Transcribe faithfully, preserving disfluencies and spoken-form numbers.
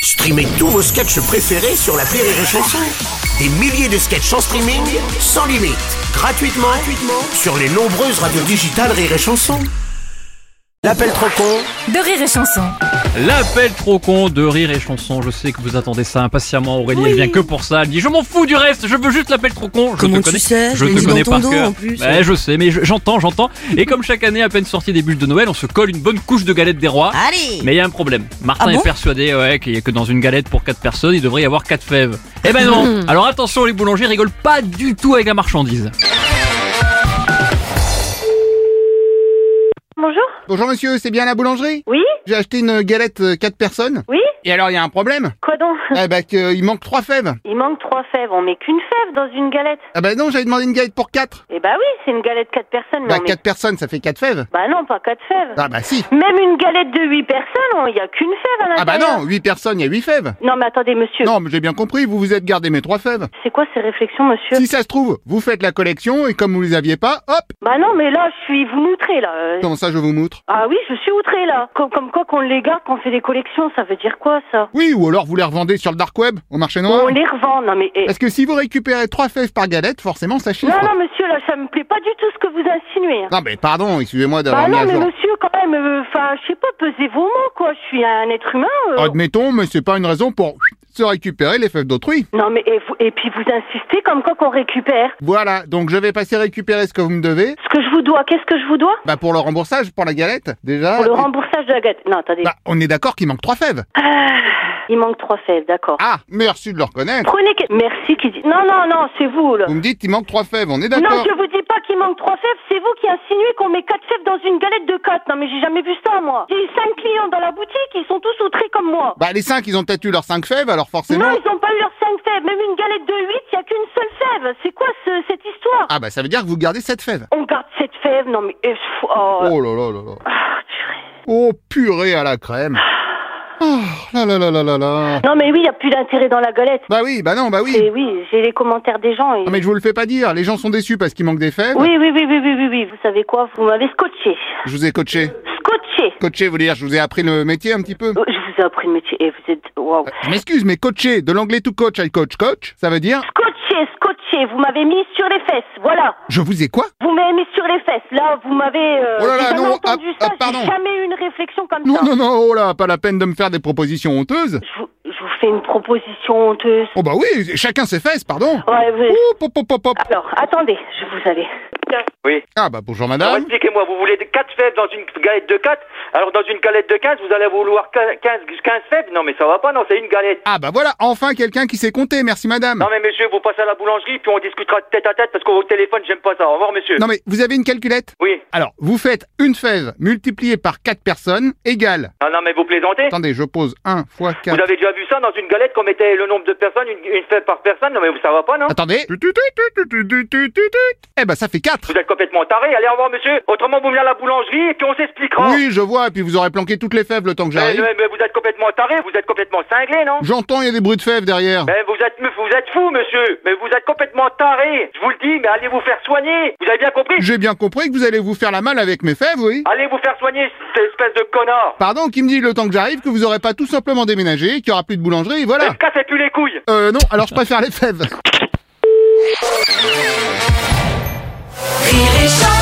Streamez tous vos sketchs préférés sur l'appli Rire et Chanson. Des milliers de sketchs en streaming, sans limite, gratuitement, gratuitement sur les nombreuses radios digitales Rire et Chanson. L'appel trop con de Rire et Chanson. L'appel trop con de Rire et Chanson. Je sais que vous attendez ça impatiemment. Aurélie, Oui. elle vient que pour ça. Elle dit je m'en fous du reste, je veux juste l'appel trop con. Je Comment te tu connais, sais? je Je l'ai te dit connais dans ton par dos, cœur. en plus. Ouais, je sais, mais je- j'entends, j'entends. Et comme chaque année, à peine sortie des bûches de Noël, on se colle une bonne couche de galettes des rois. Allez! Mais il y a un problème. Martin Ah bon est persuadé ouais, qu'il y a que dans une galette pour quatre personnes, il devrait y avoir quatre fèves. Eh ben non. Alors attention, les boulangers rigolent pas du tout avec la marchandise. Bonjour. Bonjour monsieur, c'est bien la boulangerie? Oui. J'ai acheté une galette euh, quatre personnes. Oui. Et alors il y a un problème? Quoi donc? Eh ben qu'il manque trois fèves. Il manque trois fèves. On met qu'une fève dans une galette. Ah ben non, j'avais demandé une galette pour quatre. Eh bah oui, c'est une galette quatre personnes. Mais Bah on met... quatre personnes, ça fait quatre fèves. Bah non, pas quatre fèves. Ah bah si. Même une galette de huit personnes, il y a qu'une fève à Ah bah l'intérieur. non, huit personnes, il y a huit fèves. Non mais attendez monsieur. Non, mais j'ai bien compris, vous vous êtes gardé mes trois fèves. C'est quoi ces réflexions monsieur? Si ça se trouve, vous faites la collection et comme vous les aviez pas, hop. Bah non mais là je suis vous m'outrez là. Euh, Comment ça je vous moutre? Ah oui, je suis outré là. Comme, comme quoi qu'on les garde, qu'on fait des collections, ça veut dire quoi ça? Oui, ou alors vous les revendez sur le dark web, au marché noir. On les revend. Non mais... eh, Parce que si vous récupérez trois fèves par galette, forcément ça chiffre. Non non monsieur là, ça me plaît pas du tout ce que vous insinuez. Non mais pardon, excusez-moi d'avoir Bah mis non à mais jour. monsieur quand même, enfin je sais pas, pesez vos mots quoi, je suis un être humain. euh. Admettons, mais c'est pas une raison pour se récupérer les fèves d'autrui. Non mais et, vous, et puis vous insistez comme quoi qu'on récupère. Voilà, donc je vais passer récupérer ce que vous me devez. Ce que je vous dois, qu'est-ce que je vous dois? Bah pour le remboursage, pour la galette, déjà. Pour le remboursage de la galette. Non attendez. Bah on est d'accord qu'il manque trois fèves. Ah, il manque trois fèves, d'accord. Ah, merci de le reconnaître. Prenez que... Merci qui dit... Non non non, c'est vous là. Vous me dites qu'il manque trois fèves, on est Non, d'accord. je vous dis pas qu'il manque trois fèves, c'est vous qui insinuez qu'on met quatre fèves dans une galette de quatre. Non mais j'ai jamais vu ça moi. J'ai eu cinq clients dans la boutique, ils sont tous outrés comme moi. Bah les cinq, ils ont peut-être eu leurs cinq fèves, alors forcément. Non, ils ont pas eu leurs cinq fèves. Même une galette de huit, il y a qu'une seule fève. C'est quoi ce- cette histoire? Ah bah ça veut dire que vous gardez sept fèves. On garde cette fève, non mais... eh, pff, Oh, Oh là là là là. Ah, purée. Oh purée à la crème. Oh là là là là là là. Non mais oui, il n'y a plus d'intérêt dans la galette. Bah oui, bah non, bah oui. Et oui, j'ai les commentaires des gens. Et... Non mais je vous le fais pas dire, les gens sont déçus parce qu'il manque des fèves. Oui, oui, oui, oui, oui, oui, oui. Vous savez quoi? Vous m'avez scotché. Je vous ai coaché. Scotché. Coaché, vous dire, je vous ai appris le métier un petit peu. Oh, je vous ai appris le métier et vous êtes... Waouh. Je m'excuse, mais coacher, de l'anglais to coach, I coach coach, ça veut dire... Scotché, scotché. Vous m'avez mis sur les fesses, voilà. Je vous ai quoi? Vous m'avez mis sur les fesses. Là, vous m'avez... Euh, Oh là là, j'ai jamais non, entendu ah, ça. ah, pardon. J'ai jamais eu une réflexion comme Non, ça. non, non, oh là, pas la peine de me faire des propositions honteuses. Je vous, je vous fais une proposition honteuse. Oh bah oui, chacun ses fesses, pardon. Ouais, vous... Oh, pop, pop, pop, pop. Alors, attendez, je vous avais... Oui. Ah bah bonjour Alors madame. expliquez-moi, vous voulez quatre fèves dans une galette de quatre? Alors dans une galette de quinze, vous allez vouloir quinze, quinze fèves? Non mais ça va pas, non, c'est une galette. Ah bah voilà, enfin quelqu'un qui sait compter, merci madame. Non mais monsieur, vous passez à la boulangerie, puis on discutera tête à tête parce qu'au téléphone, j'aime pas ça. Au revoir monsieur. Non mais vous avez une calculette? Oui. Alors, vous faites une fève multipliée par quatre personnes égale... Ah non mais vous plaisantez? Attendez, je pose un fois Vous quatre... avez déjà vu ça dans une galette qu'on mettait le nombre de personnes, une, une fève par personne? Non mais ça va pas, non? Attendez. Eh bah ça fait quatre. Vous êtes complètement taré, allez au revoir monsieur. Autrement vous venez à la boulangerie et puis on s'expliquera. Oui, je vois, et puis vous aurez planqué toutes les fèves le temps que Mais, j'arrive. mais- mais vous êtes complètement taré, vous êtes complètement cinglé, non? J'entends, il y a des bruits de fèves derrière. Mais vous êtes, vous êtes fou, monsieur. Mais vous êtes complètement taré. Je vous le dis, mais allez vous faire soigner. Vous avez bien compris? J'ai bien compris que vous allez vous faire la malle avec mes fèves, oui. Allez vous faire soigner, cette espèce de connard. Pardon, qui me dit le temps que j'arrive que vous aurez pas tout simplement déménagé, qu'il y aura plus de boulangerie, et Ne voilà. me cassez plus les couilles. Euh non, alors je préfère les fèves. Rire et Chanson.